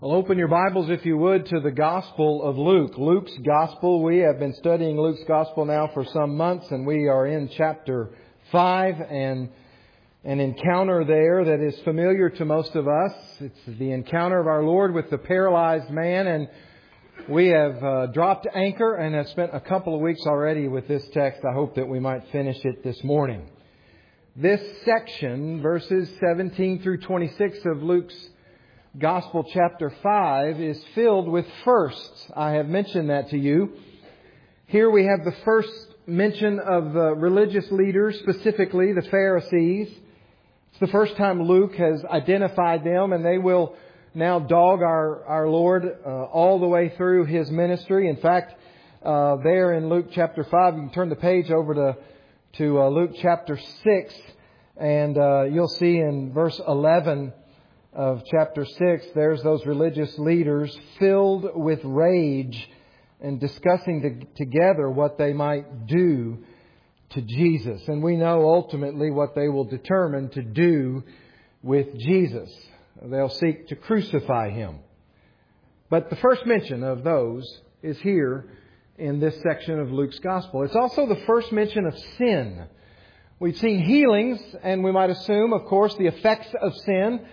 Well, open your Bibles, if you would, to the Gospel of Luke. Luke's Gospel. We have been studying Luke's Gospel now for some months, and we are in chapter 5 and an encounter there that is familiar to most of us. It's the encounter of our Lord with the paralyzed man, and we have dropped anchor and have spent a couple of weeks already with this text. I hope that we might finish it this morning. This section, verses 17 through 26 of Luke's Gospel chapter 5 is filled with firsts. I have mentioned that to you. Here we have the first mention of the religious leaders, specifically the Pharisees. It's the first time Luke has identified them, and they will now dog our Lord all the way through His ministry. In fact, there in Luke chapter 5, you can turn the page over to Luke chapter 6, and you'll see in verse 11 of chapter 6, there's those religious leaders filled with rage and discussing together what they might do to Jesus. And we know ultimately what they will determine to do with Jesus. They'll seek to crucify Him. But the first mention of those is here in this section of Luke's Gospel. It's also the first mention of sin. We've seen healings, and we might assume, of course, the effects of sin,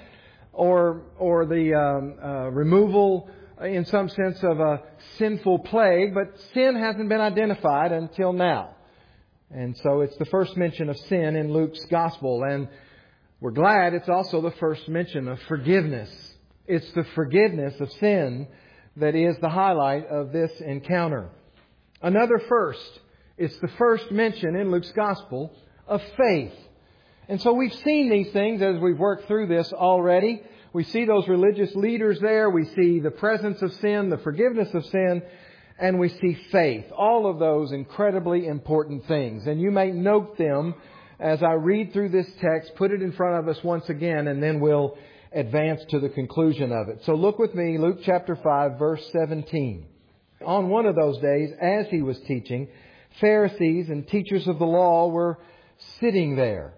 or the removal, in some sense, of a sinful plague. But sin hasn't been identified until now. And so it's the first mention of sin in Luke's Gospel. And we're glad it's also the first mention of forgiveness. It's the forgiveness of sin that is the highlight of this encounter. Another first, it's the first mention in Luke's Gospel of faith. And so we've seen these things as we've worked through this already. We see those religious leaders there. We see the presence of sin, the forgiveness of sin, and we see faith. All of those incredibly important things. And you may note them as I read through this text, put it in front of us once again, and then we'll advance to the conclusion of it. So look with me, Luke chapter 5, verse 17. On one of those days, as He was teaching, Pharisees and teachers of the law were sitting there,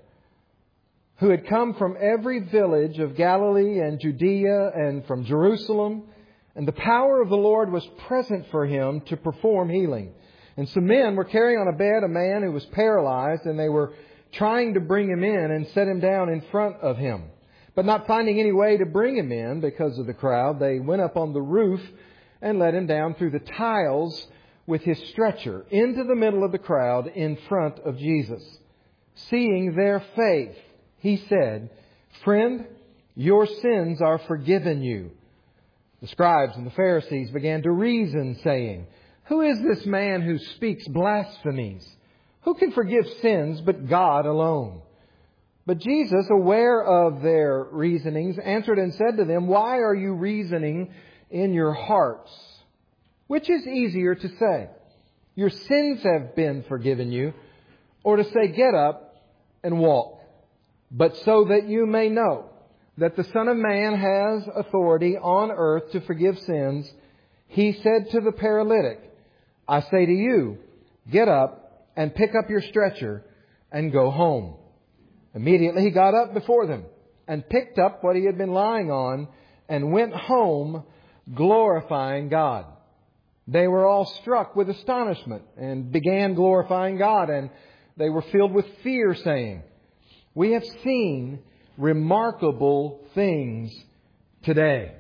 who had come from every village of Galilee and Judea and from Jerusalem. And the power of the Lord was present for Him to perform healing. And some men were carrying on a bed a man who was paralyzed, and they were trying to bring Him in and set Him down in front of Him. But not finding any way to bring Him in because of the crowd, they went up on the roof and let Him down through the tiles with His stretcher into the middle of the crowd in front of Jesus. Seeing their faith, He said, "Friend, your sins are forgiven you." The scribes and the Pharisees began to reason, saying, "Who is this man who speaks blasphemies? Who can forgive sins but God alone?" But Jesus, aware of their reasonings, answered and said to them, "Why are you reasoning in your hearts? Which is easier to say, 'Your sins have been forgiven you,' or to say, 'Get up and walk'? But so that you may know that the Son of Man has authority on earth to forgive sins," He said to the paralytic, "I say to you, get up and pick up your stretcher and go home." Immediately He got up before them and picked up what he had been lying on and went home, glorifying God. They were all struck with astonishment and began glorifying God, and they were filled with fear, saying, "We have seen remarkable things today."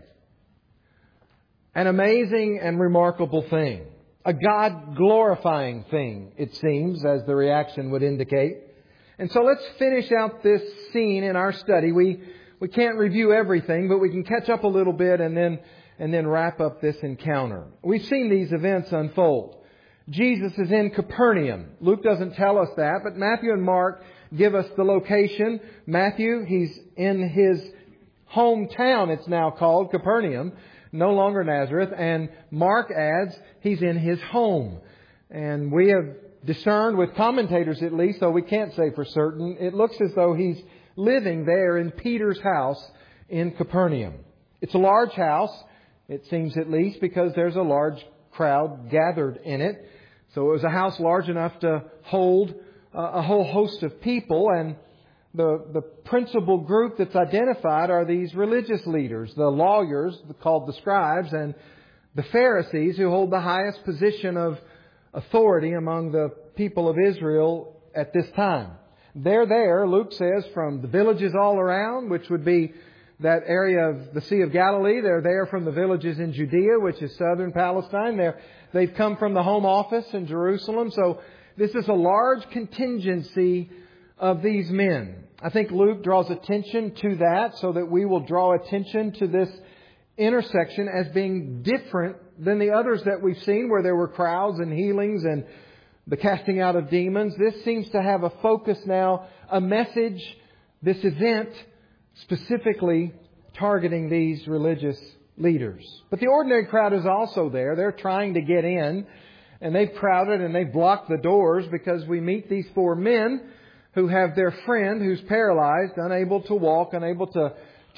An amazing and remarkable thing. A God-glorifying thing, it seems, as the reaction would indicate. And so let's finish out this scene in our study. We can't review everything, but we can catch up a little bit and then wrap up this encounter. We've seen these events unfold. Jesus is in Capernaum. Luke doesn't tell us that, but Matthew and Mark give us the location. Matthew, he's in his hometown, it's now called, Capernaum, no longer Nazareth. And Mark adds, he's in his home. And we have discerned, with commentators at least, though we can't say for certain, it looks as though he's living there in Peter's house in Capernaum. It's a large house, it seems at least, because there's a large crowd gathered in it. So it was a house large enough to hold a whole host of people. And the principal group that's identified are these religious leaders, the lawyers called the scribes, and the Pharisees, who hold the highest position of authority among the people of Israel at this time. They're there, Luke says, from the villages all around, which would be that area of the Sea of Galilee. They're there from the villages in Judea, which is southern Palestine. They've come from the home office in Jerusalem. So this is a large contingency of these men. I think Luke draws attention to that so that we will draw attention to this intersection as being different than the others that we've seen, where there were crowds and healings and the casting out of demons. This seems to have a focus now, a message, this event specifically targeting these religious leaders. But the ordinary crowd is also there. They're trying to get in, and they've crowded and they've blocked the doors because we meet these four men who have their friend who's paralyzed, unable to walk, unable to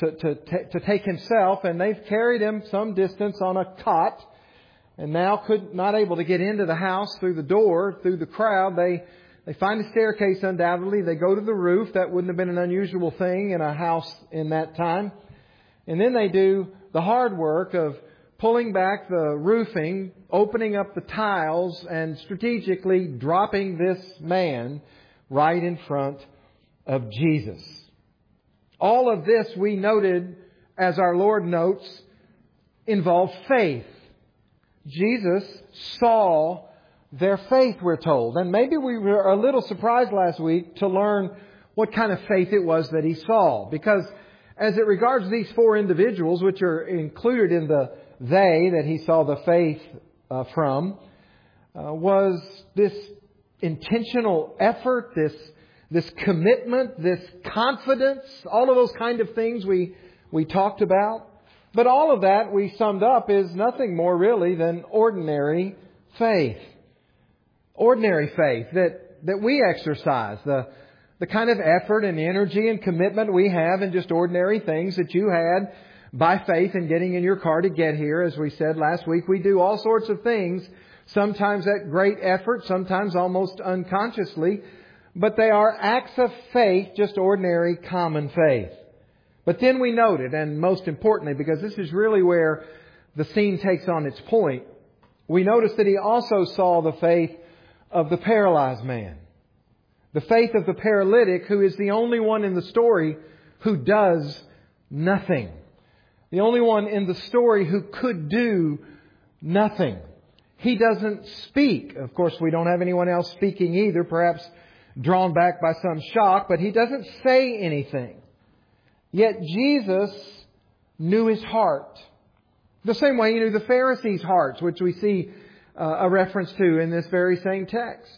take himself, and they've carried him some distance on a cot, and now not able to get into the house through the door, through the crowd. They find a staircase undoubtedly. They go to the roof. That wouldn't have been an unusual thing in a house in that time. And then they do the hard work of pulling back the roofing, opening up the tiles, and strategically dropping this man right in front of Jesus. All of this, we noted, as our Lord notes, involved faith. Jesus saw their faith, we're told. And maybe we were a little surprised last week to learn what kind of faith it was that He saw. Because as it regards these four individuals, which are included in the they that He saw the faith from, was this intentional effort, this commitment, this confidence, all of those kind of things we talked about. But all of that we summed up is nothing more really than ordinary faith. Ordinary faith that we exercise. The kind of effort and energy and commitment we have in just ordinary things that you had by faith in getting in your car to get here. As we said last week, we do all sorts of things, sometimes at great effort, sometimes almost unconsciously. But they are acts of faith, just ordinary common faith. But then we noted, and most importantly, because this is really where the scene takes on its point, we noticed that He also saw the faith of the paralyzed man. The faith of the paralytic, who is the only one in the story who does nothing. The only one in the story who could do nothing. He doesn't speak. Of course, we don't have anyone else speaking either, perhaps drawn back by some shock, but He doesn't say anything. Yet Jesus knew his heart. The same way He knew the Pharisees' hearts, which we see a reference to in this very same text.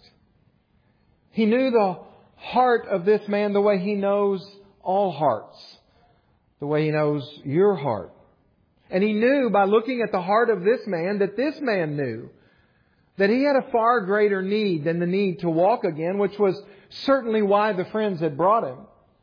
He knew the heart of this man the way He knows all hearts. The way He knows your heart. And He knew by looking at the heart of this man that this man knew that he had a far greater need than the need to walk again, which was certainly why the friends had brought him.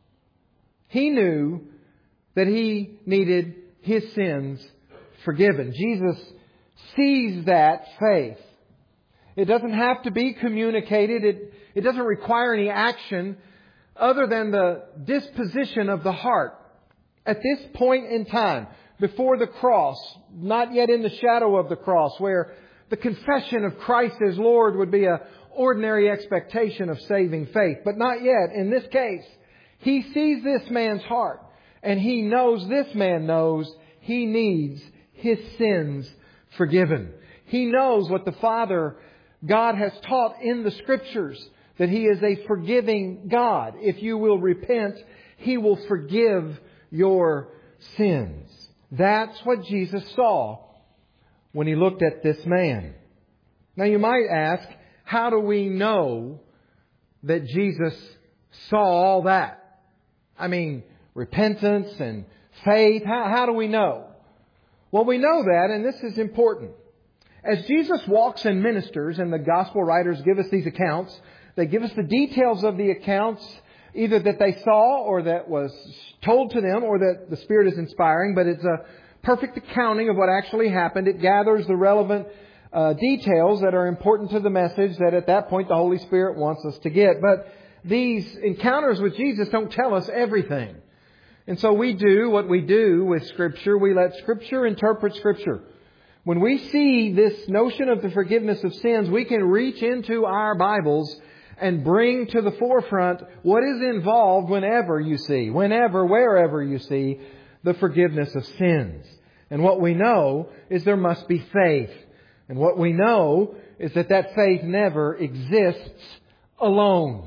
He knew that he needed his sins forgiven. Jesus sees that faith. It doesn't have to be communicated. It doesn't require any action other than the disposition of the heart. At this point in time, before the cross, not yet in the shadow of the cross, where the confession of Christ as Lord would be an ordinary expectation of saving faith. But not yet. In this case, He sees this man's heart. And He knows, this man knows, he needs his sins forgiven. He knows what the Father God has taught in the Scriptures, that He is a forgiving God. If you will repent, He will forgive your sins. That's what Jesus saw when He looked at this man. Now you might ask, how do we know that Jesus saw all that? I mean, repentance and faith. How do we know? Well, we know that, and this is important. As Jesus walks and ministers, and the Gospel writers give us these accounts, they give us the details of the accounts, either that they saw or that was told to them or that the Spirit is inspiring, but it's a perfect accounting of what actually happened. It gathers the relevant details that are important to the message that at that point the Holy Spirit wants us to get. But these encounters with Jesus don't tell us everything. And so we do what we do with Scripture. We let Scripture interpret Scripture. When we see this notion of the forgiveness of sins, we can reach into our Bibles and bring to the forefront what is involved wherever, wherever you see the forgiveness of sins. And what we know is there must be faith. And what we know is that faith never exists alone.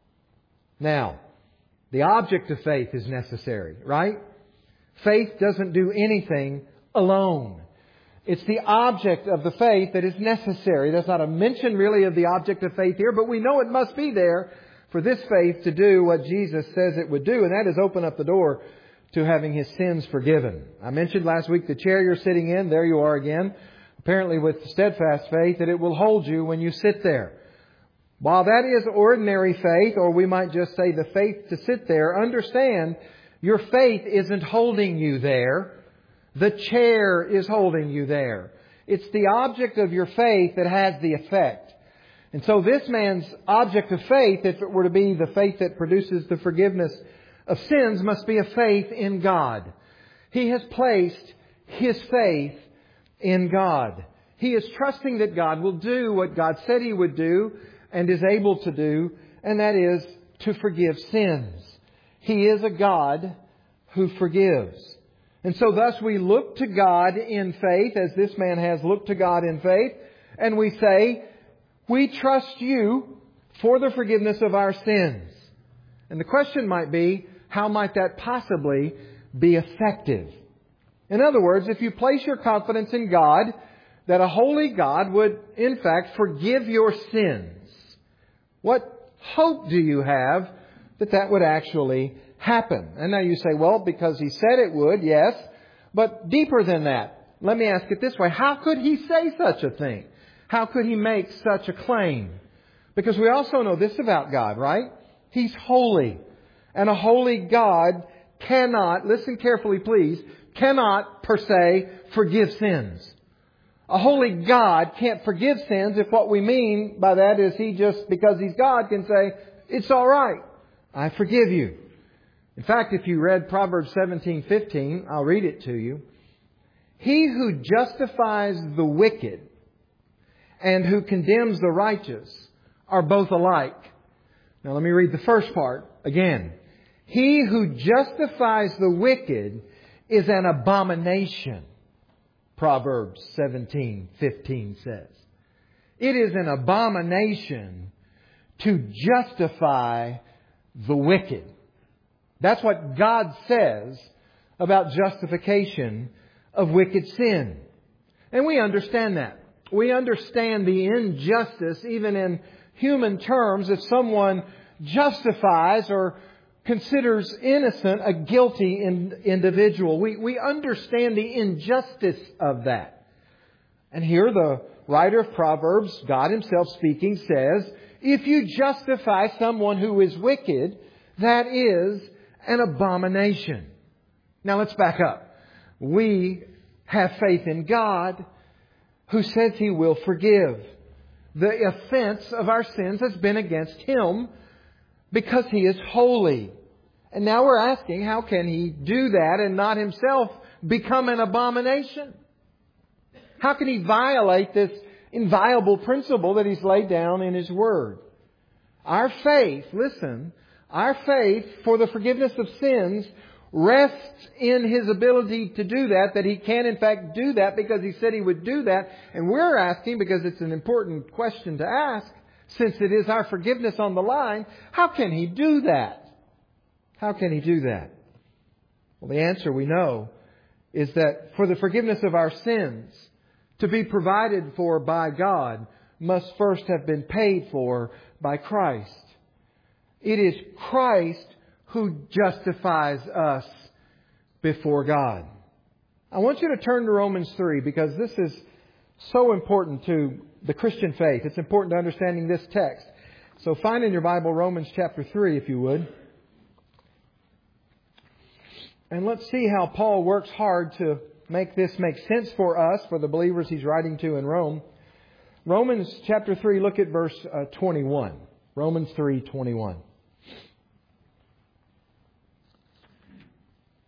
Now, the object of faith is necessary, right? Faith doesn't do anything alone. It's the object of the faith that is necessary. There's not a mention really of the object of faith here, but we know it must be there for this faith to do what Jesus says it would do, and that is open up the door to having His sins forgiven. I mentioned last week the chair you're sitting in. There you are again. Apparently with steadfast faith that it will hold you when you sit there. While that is ordinary faith, or we might just say the faith to sit there, understand your faith isn't holding you there. The chair is holding you there. It's the object of your faith that has the effect. And so this man's object of faith, if it were to be the faith that produces the forgiveness of sins, must be a faith in God. He has placed his faith in God. He is trusting that God will do what God said He would do and is able to do, and that is to forgive sins. He is a God who forgives. And so thus we look to God in faith, as this man has looked to God in faith, and we say, we trust You for the forgiveness of our sins. And the question might be, how might that possibly be effective? In other words, if you place your confidence in God, that a holy God would in fact forgive your sins, what hope do you have that would actually happen? And now you say, well, because He said it would, yes. But deeper than that, let me ask it this way. How could He say such a thing? How could He make such a claim? Because we also know this about God, right? He's holy. And a holy God cannot, listen carefully please, cannot per se forgive sins. A holy God can't forgive sins if what we mean by that is He just, because He's God, can say, it's all right, I forgive you. In fact, if you read Proverbs 17:15, I'll read it to you. He who justifies the wicked and who condemns the righteous are both alike. Now let me read the first part again. He who justifies the wicked is an abomination, Proverbs 17:15 says. It is an abomination to justify the wicked. That's what God says about justification of wicked sin. And we understand that. We understand the injustice, even in human terms, if someone justifies or considers innocent a guilty individual. We understand the injustice of that. And here the writer of Proverbs, God Himself speaking, says, if you justify someone who is wicked, that is an abomination. Now let's back up. We have faith in God who says He will forgive. The offense of our sins has been against Him because He is holy. And now we're asking, how can He do that and not Himself become an abomination? How can He violate this inviolable principle that He's laid down in His Word? Our faith, listen, our faith for the forgiveness of sins rests in His ability to do that He can in fact do that because He said He would do that. And we're asking, because it's an important question to ask, since it is our forgiveness on the line, how can He do that? How can He do that? Well, the answer we know is that for the forgiveness of our sins to be provided for by God must first have been paid for by Christ. It is Christ who justifies us before God. I want you to turn to Romans 3 because this is so important to the Christian faith. It's important to understanding this text. So find in your Bible Romans chapter 3 if you would. And let's see how Paul works hard to make this make sense for us, for the believers he's writing to in Rome. Romans chapter 3, look at verse 21. Romans 3:21.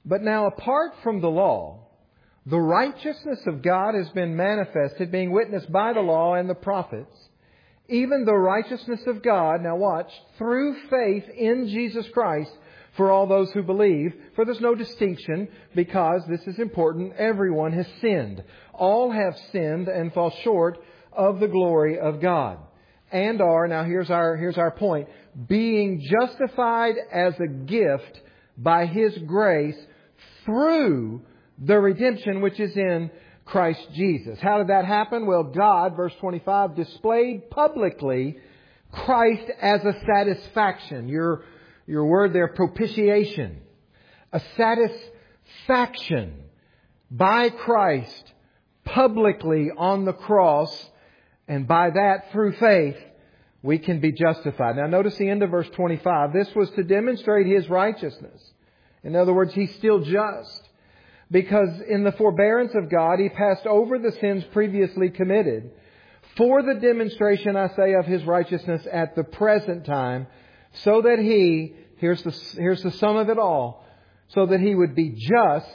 But now apart from the law, the righteousness of God has been manifested, being witnessed by the law and the prophets, even the righteousness of God, now watch, through faith in Jesus Christ for all those who believe. For there's no distinction, because, this is important, everyone has sinned. All have sinned and fall short of the glory of God. And are, now here's our point, being justified as a gift by His grace through the redemption which is in Christ Jesus. How did that happen? Well, God, verse 25, displayed publicly Christ as a satisfaction. Your word there, propitiation. A satisfaction by Christ publicly on the cross, and by that, through faith, we can be justified. Now notice the end of verse 25. This was to demonstrate His righteousness. In other words, He's still just. Because in the forbearance of God, He passed over the sins previously committed for the demonstration, I say, of His righteousness at the present time, so that He, here's the sum of it all, so that He would be just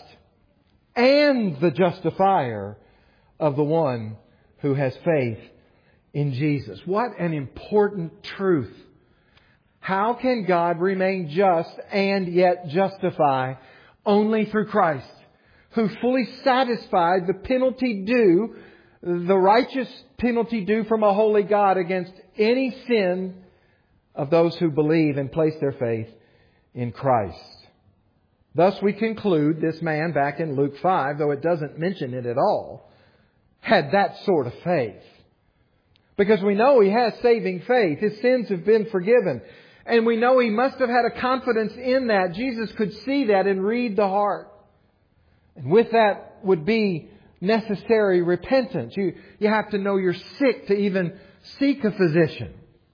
and the justifier of the one who has faith in Jesus. What an important truth. How can God remain just and yet justify? Only through Christ, who fully satisfied the penalty due, the righteous penalty due from a holy God against any sin of those who believe and place their faith in Christ. Thus we conclude this man back in Luke 5, though it doesn't mention it at all, had that sort of faith. Because we know he has saving faith. His sins have been forgiven. And we know he must have had a confidence in that. Jesus could see that and read the heart. And with that would be necessary repentance. You have to know you're sick to even seek a physician.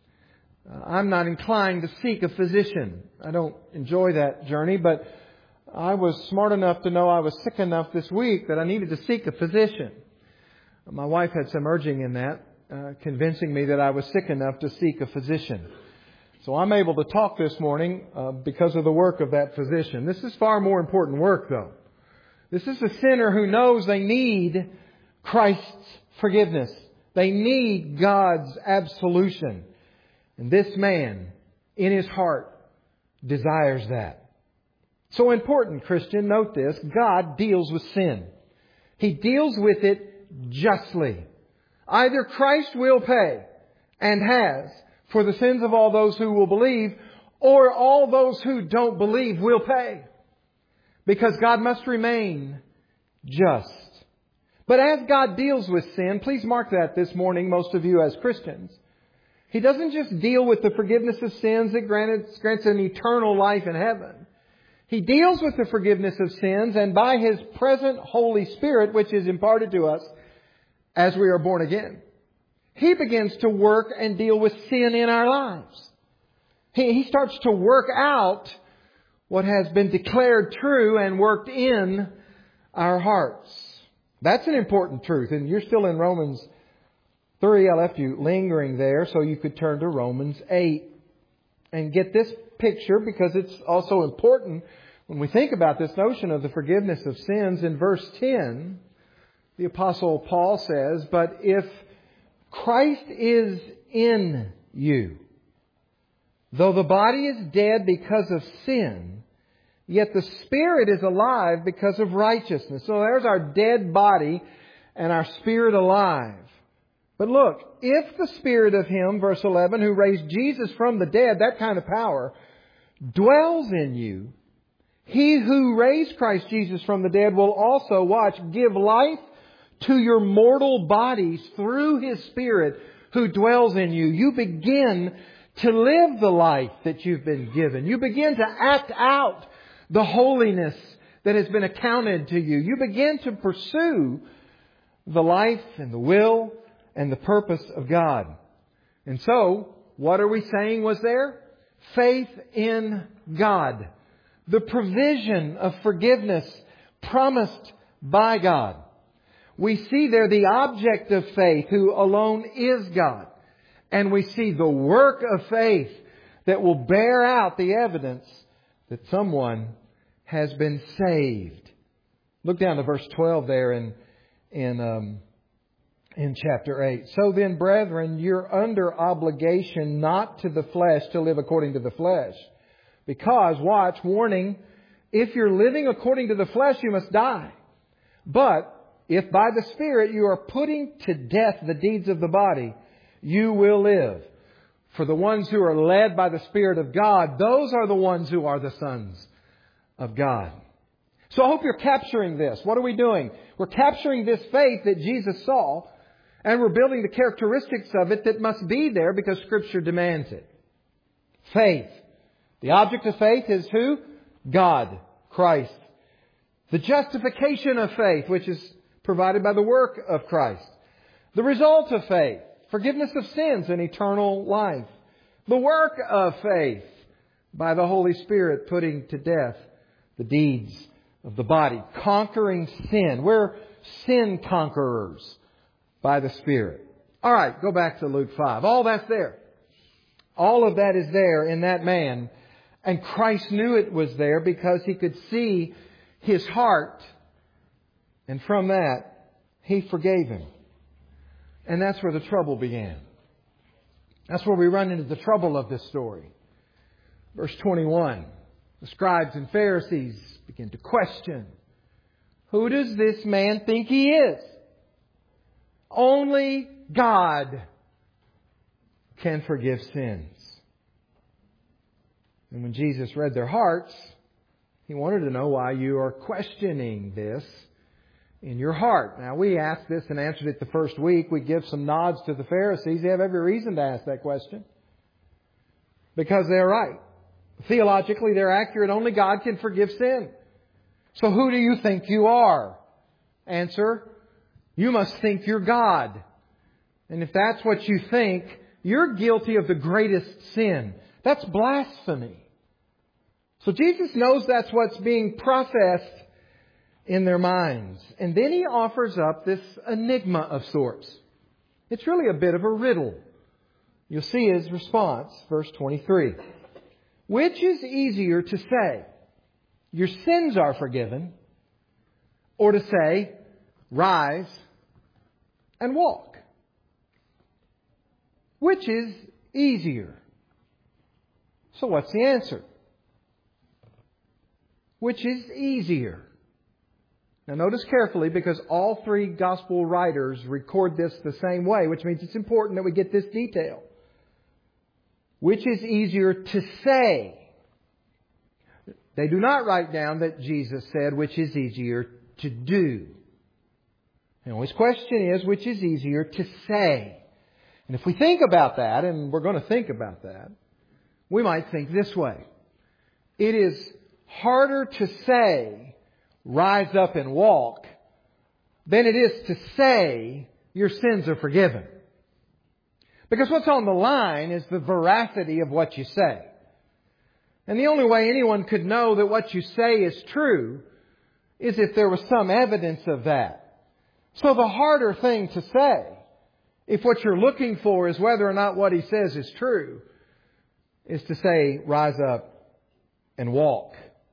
I'm not inclined to seek a physician. I don't enjoy that journey, but I was smart enough to know I was sick enough this week that I needed to seek a physician. My wife had some urging in that, convincing me that I was sick enough to seek a physician. So I'm able to talk this morning because of the work of that physician. This is far more important work, though. This is a sinner who knows they need Christ's forgiveness. They need God's absolution. And this man, in his heart, desires that. So important, Christian, note this. God deals with sin. He deals with it justly. Either Christ will pay, and has, for the sins of all those who will believe, or all those who don't believe will pay. Because God must remain just. But as God deals with sin, please mark that this morning, most of you as Christians, He doesn't just deal with the forgiveness of sins that grants an eternal life in heaven. He deals with the forgiveness of sins, and by His present Holy Spirit, which is imparted to us as we are born again, He begins to work and deal with sin in our lives. He starts to work out what has been declared true and worked in our hearts. That's an important truth. And you're still in Romans 3. I left you lingering there so you could turn to Romans 8 and get this picture, because it's also important when we think about this notion of the forgiveness of sins. In verse 10, the Apostle Paul says, "But if Christ is in you, though the body is dead because of sin, yet the Spirit is alive because of righteousness." So there's our dead body and our spirit alive. But look, if the Spirit of Him, verse 11, who raised Jesus from the dead, that kind of power, dwells in you, He who raised Christ Jesus from the dead will also, watch, give life to your mortal bodies through His Spirit who dwells in you. You begin to live the life that you've been given. You begin to act out the holiness that has been accounted to you. You begin to pursue the life and the will and the purpose of God. And so, what are we saying was there? Faith in God. The provision of forgiveness promised by God. We see there the object of faith, who alone is God. And we see the work of faith that will bear out the evidence that someone has been saved. Look down to verse 12 there in chapter 8. So then, brethren, you're under obligation not to the flesh to live according to the flesh. Because, watch, warning, if you're living according to the flesh, you must die. But if by the Spirit you are putting to death the deeds of the body, you will live. For the ones who are led by the Spirit of God, those are the ones who are the sons of God. So I hope you're capturing this. What are we doing? We're capturing this faith that Jesus saw, and we're building the characteristics of it that must be there because Scripture demands it. Faith. The object of faith is who? God, Christ. The justification of faith, which is provided by the work of Christ. The result of faith, forgiveness of sins and eternal life. The work of faith, by the Holy Spirit putting to death the deeds of the body. Conquering sin. We're sin conquerors by the Spirit. All right, go back to Luke 5. All that's there. All of that is there in that man. And Christ knew it was there because He could see his heart. And from that, He forgave him. And that's where the trouble began. That's where we run into the trouble of this story. Verse 21. The scribes and Pharisees begin to question. Who does this man think he is? Only God can forgive sins. And when Jesus read their hearts, He wanted to know why you are questioning this in your heart. Now, we asked this and answered it the first week. We give some nods to the Pharisees. They have every reason to ask that question. Because they're right. Theologically, they're accurate. Only God can forgive sin. So who do you think you are? Answer, you must think you're God. And if that's what you think, you're guilty of the greatest sin. That's blasphemy. So Jesus knows that's what's being processed in their minds. And then He offers up this enigma of sorts. It's really a bit of a riddle. You'll see His response, verse 23. Which is easier to say, your sins are forgiven, or to say, rise and walk? Which is easier? So what's the answer? Which is easier? Now notice carefully, because all three gospel writers record this the same way, which means it's important that we get this detail. Which is easier to say? They do not write down that Jesus said, which is easier to do. And his question is, which is easier to say? And if we think about that, and we're going to think about that, we might think this way. It is harder to say, rise up and walk, than it is to say, your sins are forgiven. Because what's on the line is the veracity of what you say. And the only way anyone could know that what you say is true is if there was some evidence of that. So the harder thing to say, if what you're looking for is whether or not what He says is true, is to say, rise up and walk.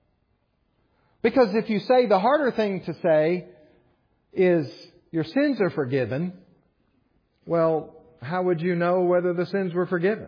Because if you say the harder thing to say is your sins are forgiven, well, how would you know whether the sins were forgiven?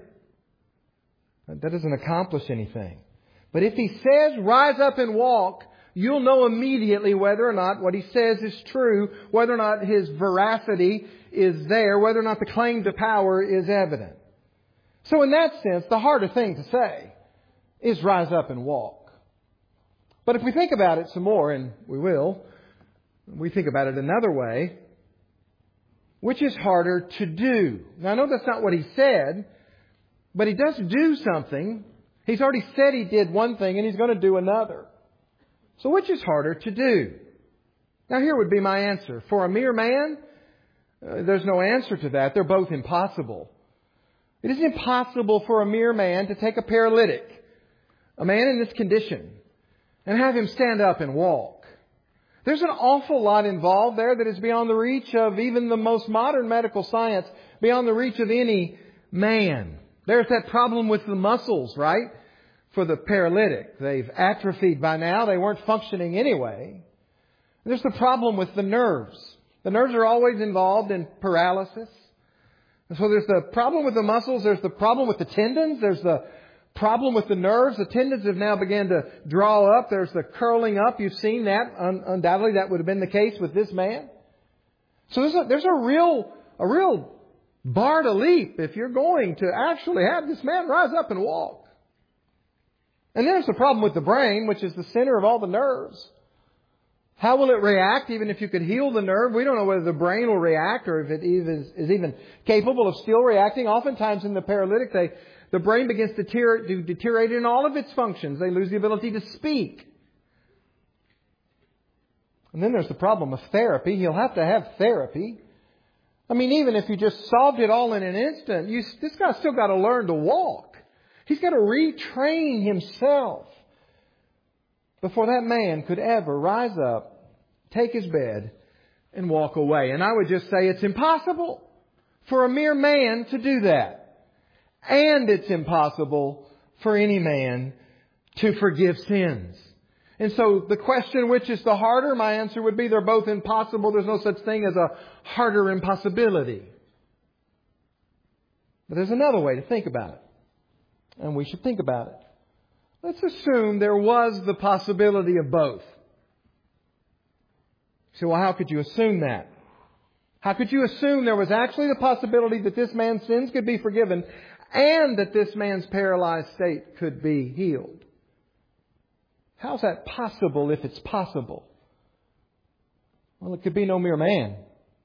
That doesn't accomplish anything. But if He says, rise up and walk, you'll know immediately whether or not what He says is true, whether or not His veracity is there, whether or not the claim to power is evident. So in that sense, the harder thing to say is rise up and walk. But if we think about it some more, and we will, we think about it another way, which is harder to do? Now I know that's not what He said, but He does do something. He's already said He did one thing and He's going to do another. So which is harder to do? Now here would be my answer. For a mere man, there's no answer to that. They're both impossible. It is impossible for a mere man to take a paralytic, a man in this condition, and have him stand up and walk. There's an awful lot involved there that is beyond the reach of even the most modern medical science, beyond the reach of any man. There's that problem with the muscles, right? for the paralytic. They've atrophied by now. They weren't functioning anyway. There's the problem with the nerves. The nerves are always involved in paralysis. And so there's the problem with the muscles. There's the problem with the tendons. There's the problem with the nerves. The tendons have now begun to draw up. There's the curling up. You've seen that. Undoubtedly, that would have been the case with this man. So there's a real bar to leap if you're going to actually have this man rise up and walk. And there's the problem with the brain, which is the center of all the nerves. How will it react? Even if you could heal the nerve, we don't know whether the brain will react or if it is even capable of still reacting. Oftentimes in the paralytic, the brain begins to deteriorate in all of its functions. They lose the ability to speak. And then there's the problem of therapy. He'll have to have therapy. I mean, even if you just solved it all in an instant, this guy's still got to learn to walk. He's got to retrain himself before that man could ever rise up, take his bed, and walk away. And I would just say it's impossible for a mere man to do that. And it's impossible for any man to forgive sins. And so the question, which is the harder, my answer would be they're both impossible. There's no such thing as a harder impossibility. But there's another way to think about it. And we should think about it. Let's assume there was the possibility of both. So, well, how could you assume that? How could you assume there was actually the possibility that this man's sins could be forgiven and that this man's paralyzed state could be healed? How's that possible if it's possible? Well, it could be no mere man.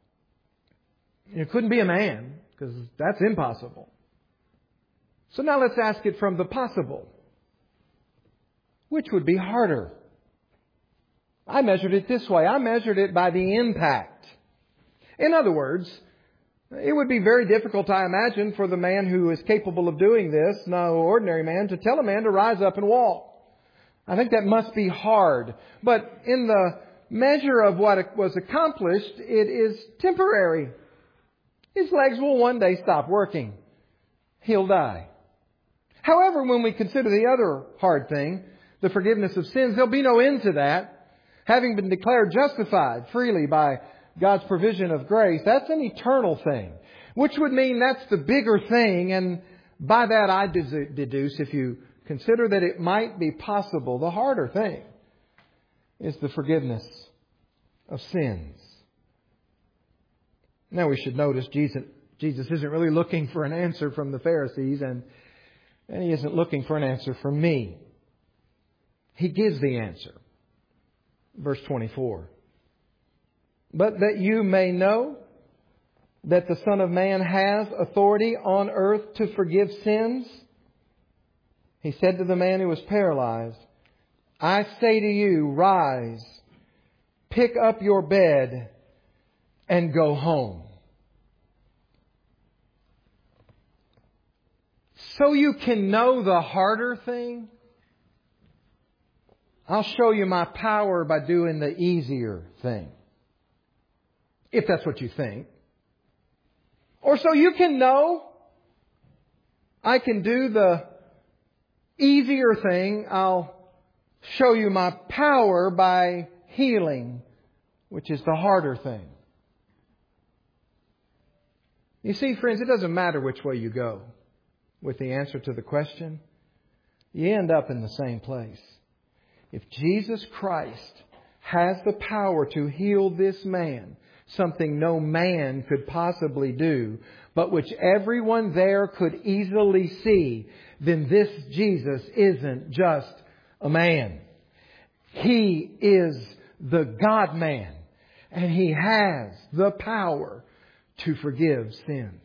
It couldn't be a man because that's impossible. So now let's ask it from the possible. Which would be harder? I measured it this way. I measured it by the impact. In other words, it would be very difficult, I imagine, for the man who is capable of doing this, no ordinary man, to tell a man to rise up and walk. I think that must be hard. But in the measure of what was accomplished, it is temporary. His legs will one day stop working. He'll die. However, when we consider the other hard thing, the forgiveness of sins, there'll be no end to that. Having been declared justified freely by God's provision of grace, that's an eternal thing. Which would mean that's the bigger thing. And by that I deduce, if you consider that it might be possible, the harder thing is the forgiveness of sins. Now we should notice Jesus isn't really looking for an answer from the Pharisees, and He isn't looking for an answer from me. He gives the answer. Verse 24. But that you may know that the Son of Man has authority on earth to forgive sins, He said to the man who was paralyzed, I say to you, rise, pick up your bed, and go home. So you can know the harder thing? I'll show you my power by doing the easier thing. If that's what you think. Or so you can know I can do the easier thing. I'll show you my power by healing, which is the harder thing. You see, friends, it doesn't matter which way you go with the answer to the question. You end up in the same place. If Jesus Christ has the power to heal this man, something no man could possibly do, but which everyone there could easily see, then this Jesus isn't just a man. He is the God-man, and He has the power to forgive sins.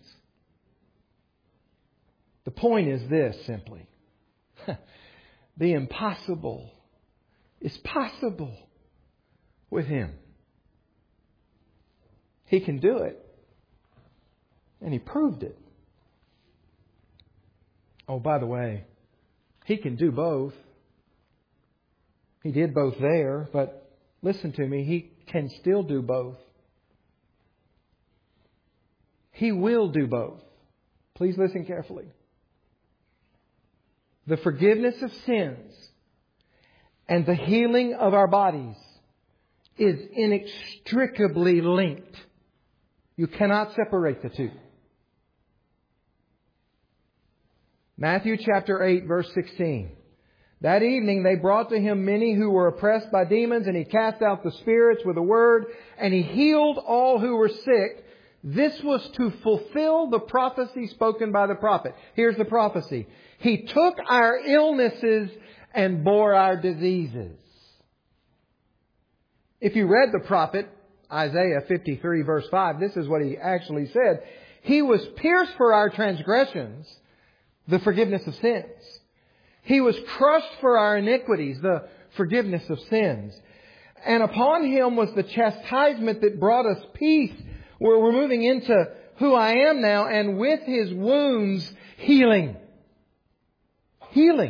The point is this simply. The impossible is possible with Him. He can do it. And He proved it. Oh, by the way, He can do both. He did both there, but listen to me, He can still do both. He will do both. Please listen carefully. the forgiveness of sins and the healing of our bodies is inextricably linked. You cannot separate the two. Matthew chapter 8, verse 16. That evening they brought to Him many who were oppressed by demons, and He cast out the spirits with a word, and He healed all who were sick. This was to fulfill the prophecy spoken by the prophet. Here's the prophecy. He took our illnesses and bore our diseases. If you read the prophet, Isaiah 53 verse 5, this is what he actually said. He was pierced for our transgressions, the forgiveness of sins. He was crushed for our iniquities, the forgiveness of sins. And upon Him was the chastisement that brought us peace. We're moving into who I am now, and with His wounds, healing. Healing.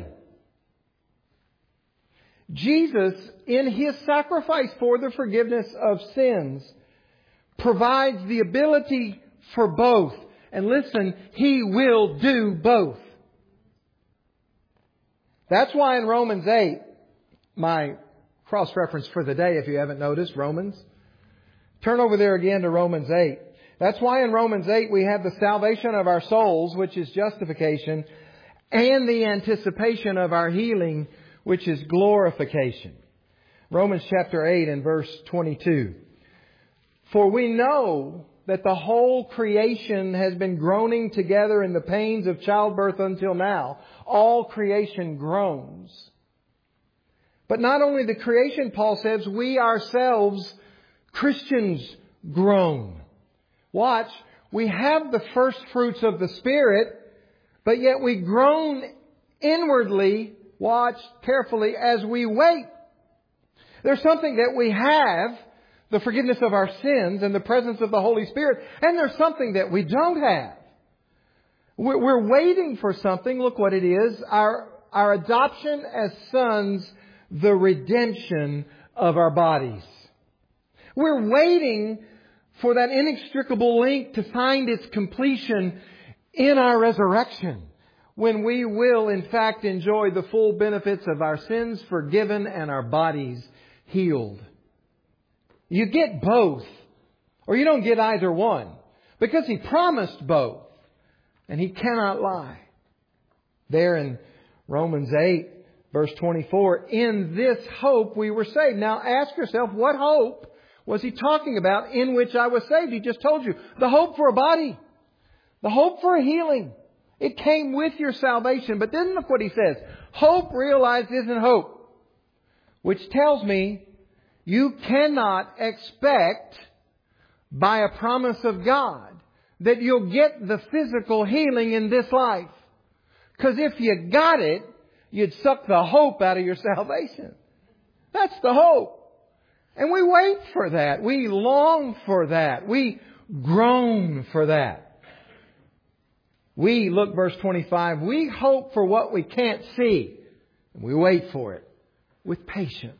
Jesus, in His sacrifice for the forgiveness of sins, provides the ability for both. And listen, He will do both. That's why in Romans 8, my cross-reference for the day, if you haven't noticed, Romans. Turn over there again to Romans 8. That's why in Romans 8 we have the salvation of our souls, which is justification, and the anticipation of our healing, which is glorification. Romans chapter 8 and verse 22. For we know that the whole creation has been groaning together in the pains of childbirth until now. All creation groans. But not only the creation, Paul says, we ourselves, Christians, groan. Watch, we have the first fruits of the Spirit, but yet we groan inwardly, watch carefully, as we wait. There's something that we have, the forgiveness of our sins and the presence of the Holy Spirit, and there's something that we don't have. We're waiting for something. Look what it is. Our adoption as sons, the redemption of our bodies. We're waiting for that inextricable link to find its completion in our resurrection, when we will in fact enjoy the full benefits of our sins forgiven and our bodies healed. You get both, or you don't get either one, because He promised both, and He cannot lie. There in Romans 8, verse 24, in this hope we were saved. Now ask yourself, what hope was He talking about in which I was saved? He just told you. The hope for a body. The hope for a healing. It came with your salvation. But then look what he says. Hope realized isn't hope. Which tells me you cannot expect by a promise of God that you'll get the physical healing in this life. Because if you got it, you'd suck the hope out of your salvation. That's the hope. And we wait for that. We long for that. We groan for that. We, look verse 25, we hope for what we can't see. And we wait for it with patience.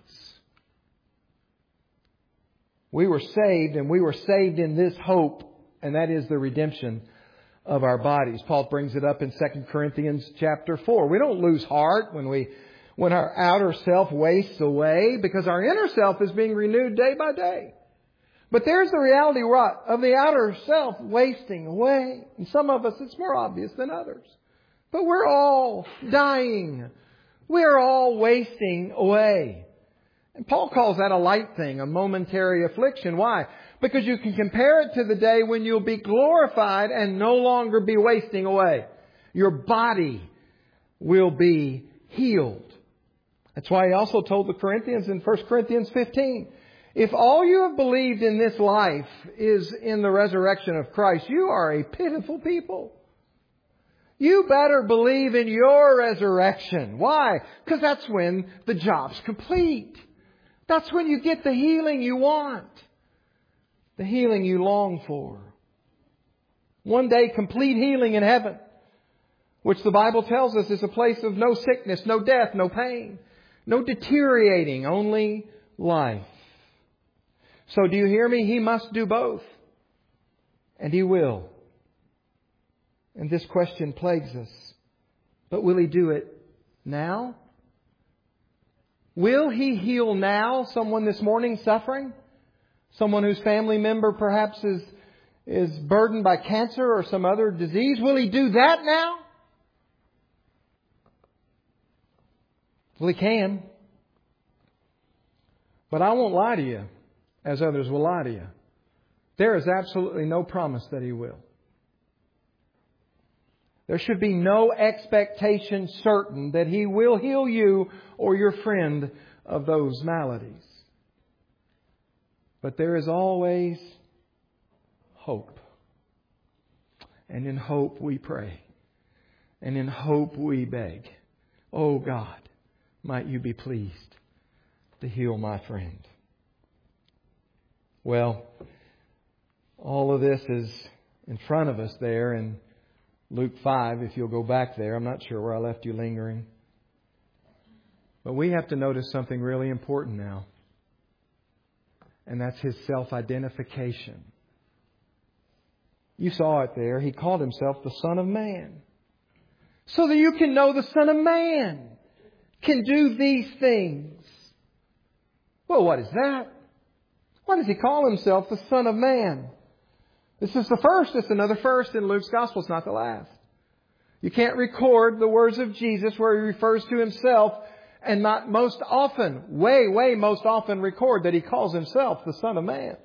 We were saved, and we were saved in this hope, and that is the redemption of our bodies. Paul brings it up in 2 Corinthians chapter 4. We don't lose heart when our outer self wastes away, because our inner self is being renewed day by day. But there's the reality of the outer self wasting away. And some of us, it's more obvious than others. But we're all dying. We're all wasting away. And Paul calls that a light thing, a momentary affliction. Why? Because you can compare it to the day when you'll be glorified and no longer be wasting away. Your body will be healed. That's why he also told the Corinthians in 1 Corinthians 15, if all you have believed in this life is in the resurrection of Christ, you are a pitiful people. You better believe in your resurrection. Why? Because that's when the job's complete. That's when you get the healing you want. The healing you long for. One day, complete healing in heaven, which the Bible tells us is a place of no sickness, no death, no pain, no deteriorating, only life. So do you hear me? He must do both. And He will. And this question plagues us. But will He do it now? Will He heal now someone this morning suffering? Someone whose family member perhaps is burdened by cancer or some other disease? Will He do that now? Well, He can. But I won't lie to you, as others will lie to you. There is absolutely no promise that He will. There should be no expectation certain that He will heal you or your friend of those maladies. But there is always hope. And in hope we pray. And in hope we beg. Oh God, might You be pleased to heal my friend. Well, all of this is in front of us there in Luke 5, if you'll go back there. I'm not sure where I left you lingering. But we have to notice something really important now. And that's His self-identification. You saw it there. He called Himself the Son of Man. So that you can know the Son of Man can do these things. Well, what is that? Why does He call Himself the Son of Man? This is the first. It's another first in Luke's Gospel. It's not the last. You can't record the words of Jesus where He refers to Himself and not most often, way most often record that He calls Himself the Son of Man.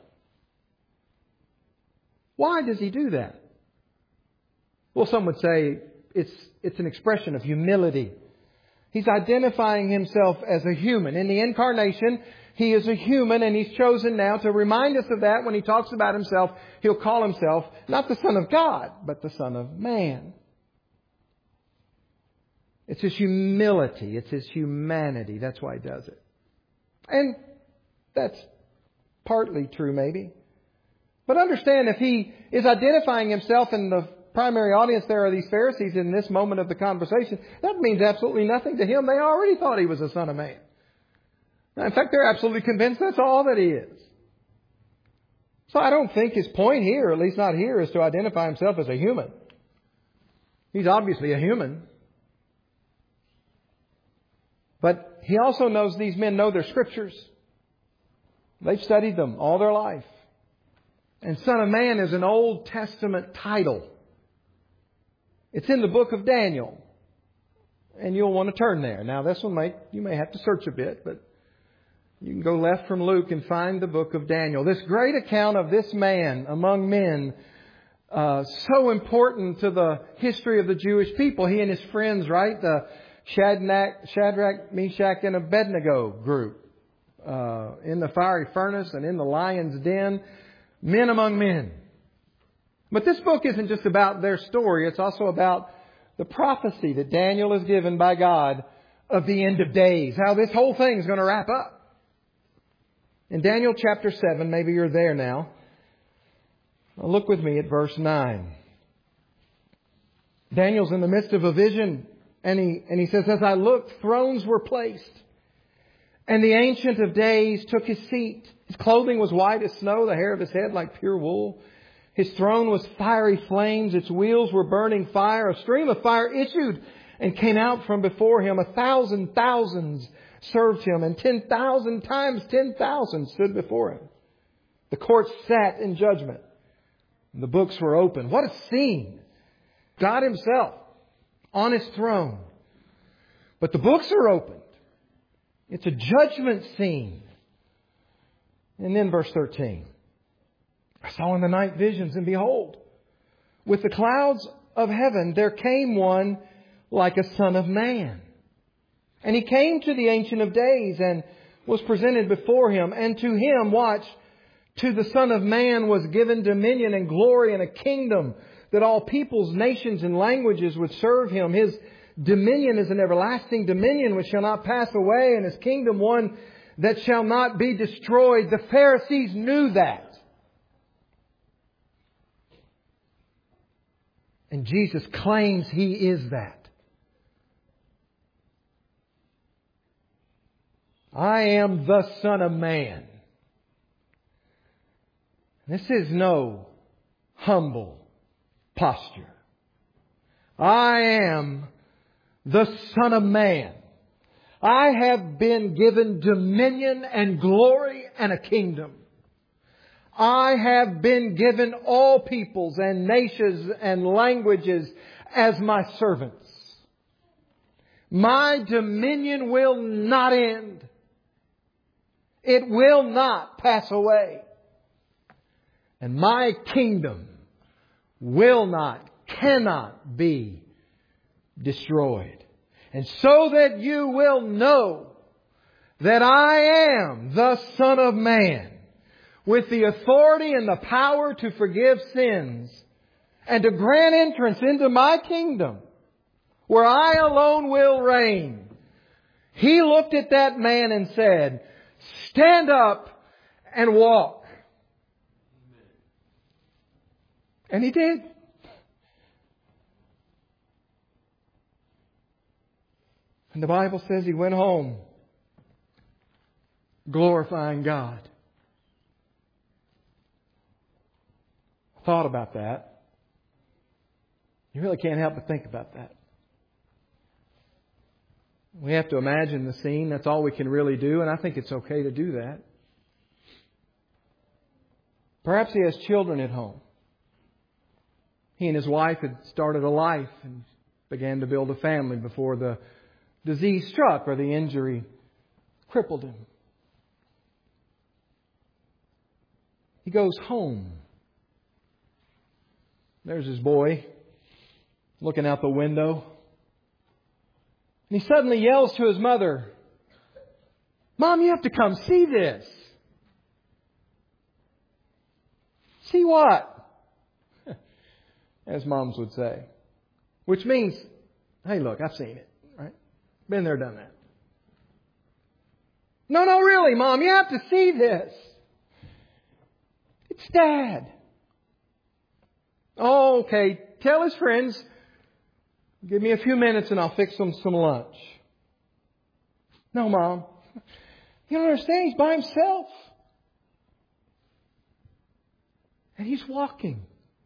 Why does He do that? Well, some would say it's an expression of humility. He's identifying Himself as a human. In the incarnation, He is a human, and He's chosen now to remind us of that when He talks about Himself. He'll call Himself not the Son of God, but the Son of Man. It's His humility. It's His humanity. That's why He does it. And that's partly true, maybe. But understand, if He is identifying Himself, and the primary audience there are these Pharisees in this moment of the conversation, that means absolutely nothing to Him. They already thought He was a Son of Man. In fact, they're absolutely convinced that's all that He is. So I don't think His point here, at least not here, is to identify Himself as a human. He's obviously a human. But He also knows these men know their Scriptures. They've studied them all their life. And Son of Man is an Old Testament title. It's in the book of Daniel. And you'll want to turn there. Now this one you may have to search a bit, but you can go left from Luke and find the book of Daniel. This great account of this man among men, so important to the history of the Jewish people. He and his friends, right? The Shadrach, Meshach, and Abednego group. In the fiery furnace and in the lion's den. Men among men. But this book isn't just about their story. It's also about the prophecy that Daniel is given by God of the end of days. How this whole thing is going to wrap up. In Daniel chapter 7, maybe you're there now. Look with me at verse 9. Daniel's in the midst of a vision. And he says, as I looked, thrones were placed. And the Ancient of Days took His seat. His clothing was white as snow, the hair of His head like pure wool. His throne was fiery flames. Its wheels were burning fire. A stream of fire issued and came out from before Him. 1,000 thousands served Him, and 10,000 times 10,000 stood before Him. The court sat in judgment. The books were open. What a scene! God Himself on His throne. But the books are opened. It's a judgment scene. And then verse 13. I saw in the night visions, and behold, with the clouds of heaven there came one like a Son of Man. And He came to the Ancient of Days and was presented before Him. And to Him, watch, to the Son of Man was given dominion and glory and a kingdom, that all peoples, nations, and languages would serve Him. His dominion is an everlasting dominion which shall not pass away, and His kingdom one that shall not be destroyed. The Pharisees knew that. And Jesus claims He is that. I am the Son of Man. This is no humble posture. I am the Son of Man. I have been given dominion and glory and a kingdom. I have been given all peoples and nations and languages as my servants. My dominion will not end. It will not pass away. And my kingdom will not, cannot be destroyed. And so that you will know that I am the Son of Man, with the authority and the power to forgive sins and to grant entrance into my kingdom, where I alone will reign. He looked at that man and said, stand up and walk. And he did. And the Bible says he went home glorifying God. I thought about that. You really can't help but think about that. We have to imagine the scene. That's all we can really do. And I think it's okay to do that. Perhaps he has children at home. He and his wife had started a life and began to build a family before the disease struck or the injury crippled him. He goes home. There's his boy looking out the window. And he suddenly yells to his mother, Mom, you have to come see this. See what? As moms would say. Which means, hey, look, I've seen it. Right? Been there, done that. No, really, Mom, you have to see this. It's Dad. Oh, okay. Tell his friends, give me a few minutes and I'll fix them some lunch. No, Mom. You don't understand. He's by himself. And he's walking.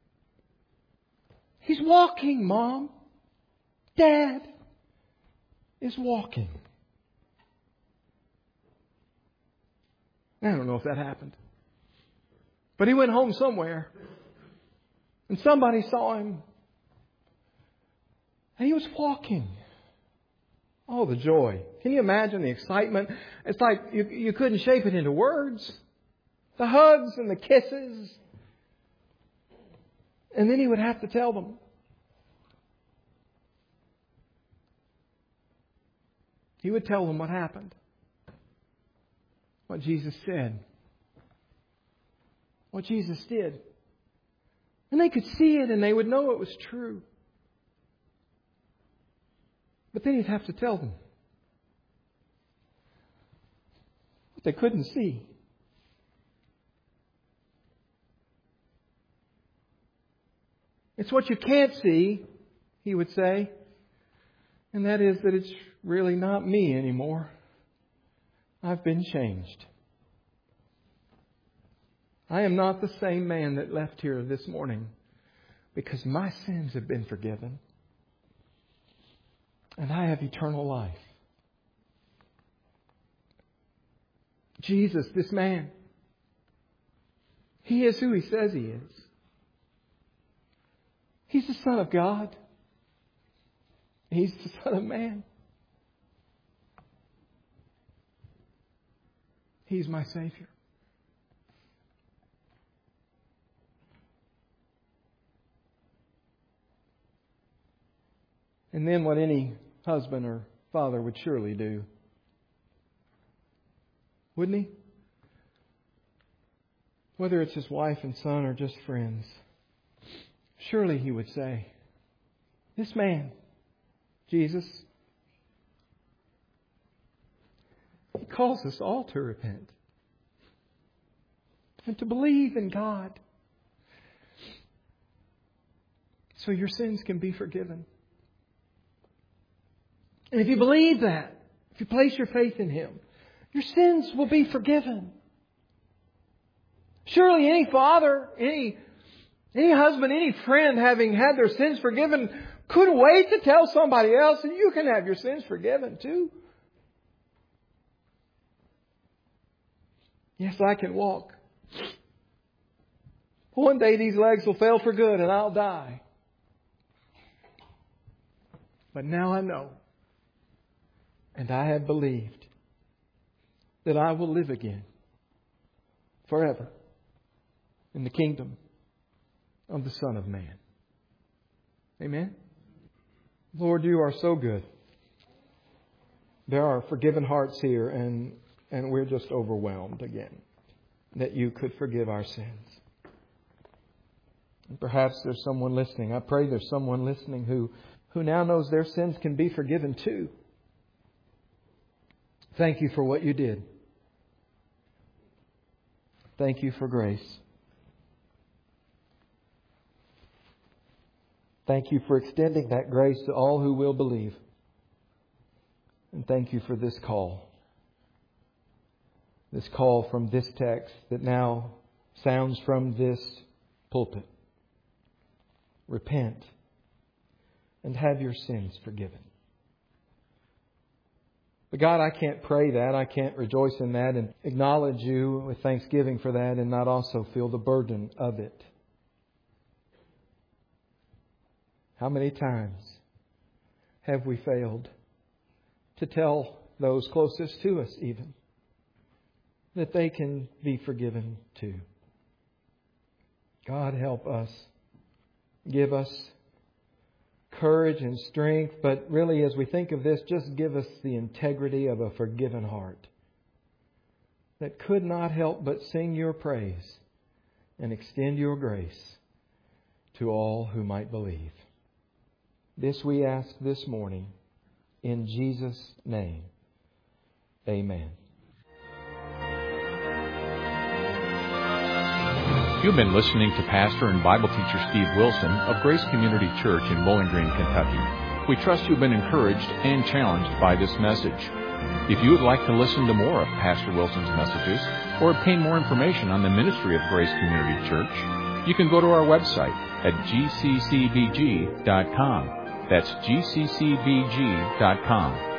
He's walking, Mom. Dad is walking. I don't know if that happened. But he went home somewhere. And somebody saw him. And he was walking. Oh, the joy. Can you imagine the excitement? It's like you couldn't shape it into words. The hugs and the kisses. And then he would have to tell them. He would tell them what happened. What Jesus said. What Jesus did. And they could see it and they would know it was true. But then he'd have to tell them what they couldn't see. It's what you can't see, he would say. And that is that it's really not me anymore. I've been changed. I am not the same man that left here this morning because my sins have been forgiven. And I have eternal life. Jesus, this man, he is who he says he is. He's the Son of God. He's the Son of Man. He's my Savior. And then what any husband or father would surely do. Wouldn't he? Whether it's his wife and son or just friends. Surely he would say, this man, Jesus, he calls us all to repent and to believe in God so your sins can be forgiven. And if you believe that, if you place your faith in Him, your sins will be forgiven. Surely any father, any Any husband, any friend having had their sins forgiven could wait to tell somebody else, and you can have your sins forgiven too. Yes, I can walk. One day these legs will fail for good and I'll die. But now I know, and I have believed, that I will live again forever in the kingdom of the Son of Man. Amen? Lord, You are so good. There are forgiven hearts here, and we're just overwhelmed again that You could forgive our sins. And perhaps there's someone listening. I pray there's someone listening who now knows their sins can be forgiven too. Thank You for what You did. Thank You for grace. Thank You for extending that grace to all who will believe. And thank You for this call. This call from this text that now sounds from this pulpit. Repent and have your sins forgiven. But God, I can't pray that. I can't rejoice in that and acknowledge You with thanksgiving for that and not also feel the burden of it. How many times have we failed to tell those closest to us even that they can be forgiven too? God, help us. Give us courage and strength, but really as we think of this, just give us the integrity of a forgiven heart that could not help but sing Your praise and extend Your grace to all who might believe. This we ask this morning in Jesus' name. Amen. You've been listening to Pastor and Bible teacher Steve Wilson of Grace Community Church in Bowling Green, Kentucky. We trust you've been encouraged and challenged by this message. If you would like to listen to more of Pastor Wilson's messages or obtain more information on the ministry of Grace Community Church, you can go to our website at gccbg.com. That's gccbg.com.